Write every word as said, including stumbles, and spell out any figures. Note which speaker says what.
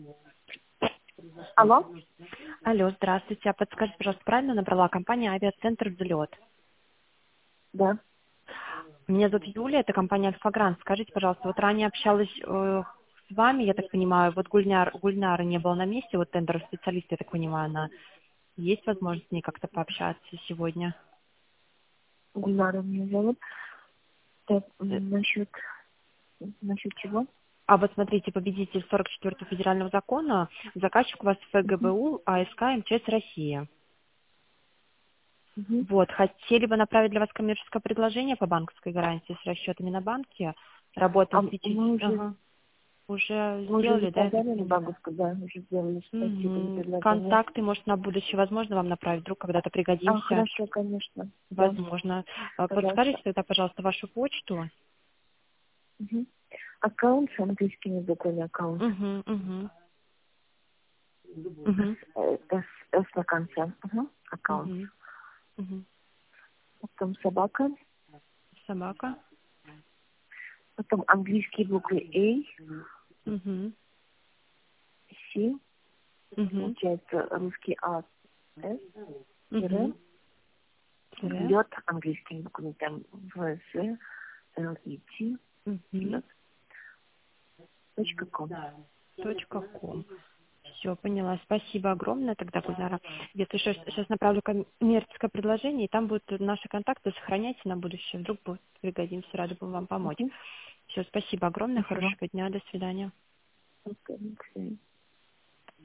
Speaker 1: Алло?
Speaker 2: Алло, здравствуйте. А подскажите, пожалуйста, правильно набрала компания «Авиацентр Взлет»?
Speaker 1: Да.
Speaker 2: Меня зовут Юлия, это компания «Альфа-Грант». Скажите, пожалуйста, вот ранее общалась э, с вами, я так понимаю, вот Гульняр, Гульнара не было на месте, вот тендер специалист, я так понимаю, она. Есть возможность с ней как-то пообщаться сегодня?
Speaker 1: Гульнара меня зовут. Так, м, насчет, насчет чего?
Speaker 2: А вот смотрите, победитель сорок четвёртого федерального закона, заказчик у вас
Speaker 1: Угу.
Speaker 2: ФГБУ, АСК, МЧС Россия.
Speaker 1: Угу.
Speaker 2: Вот, хотели бы направить для вас коммерческое предложение по банковской гарантии с расчетами на банке.
Speaker 1: А
Speaker 2: Работаем с
Speaker 1: мы
Speaker 2: пяти...
Speaker 1: уже,
Speaker 2: Ага. Уже
Speaker 1: мы уже
Speaker 2: сделали, да, я так
Speaker 1: заказали на
Speaker 2: понимаю?
Speaker 1: банковскую, да, уже сделали спасибо за
Speaker 2: Мгм.
Speaker 1: предложение.
Speaker 2: Контакты, может, на будущее возможно вам направить, вдруг когда-то
Speaker 1: А,
Speaker 2: пригодимся.
Speaker 1: хорошо, конечно. Да,
Speaker 2: Возможно. А,
Speaker 1: пожалуйста.
Speaker 2: Подскажите тогда, пожалуйста, вашу почту.
Speaker 1: Угу. Аккаунт с английскими буквами аккаунт.
Speaker 2: Угу, угу. Угу.
Speaker 1: Э, С, С на конце. Угу. Аккаунт.
Speaker 2: Угу. Угу.
Speaker 1: Потом собака.
Speaker 2: Собака.
Speaker 1: Потом английские буквы A,
Speaker 2: Угу.
Speaker 1: C,
Speaker 2: Угу.
Speaker 1: получается русский А, С, тире,
Speaker 2: Угу. Тире.
Speaker 1: взлет английскими буквами, там В, С, Л, И, Т,
Speaker 2: Угу.
Speaker 1: взлет, точка ком.
Speaker 2: Точка ком. Все, поняла. Спасибо огромное тогда, Гульнара. Где-то еще сейчас направлю коммерческое предложение, и там будут наши контакты, сохраняйте на будущее. Вдруг будет пригодимся, рада бы вам помочь.
Speaker 1: Угу.
Speaker 2: Все, спасибо огромное,
Speaker 1: Спасибо.
Speaker 2: хорошего дня, до свидания.
Speaker 1: Окей, до свидания.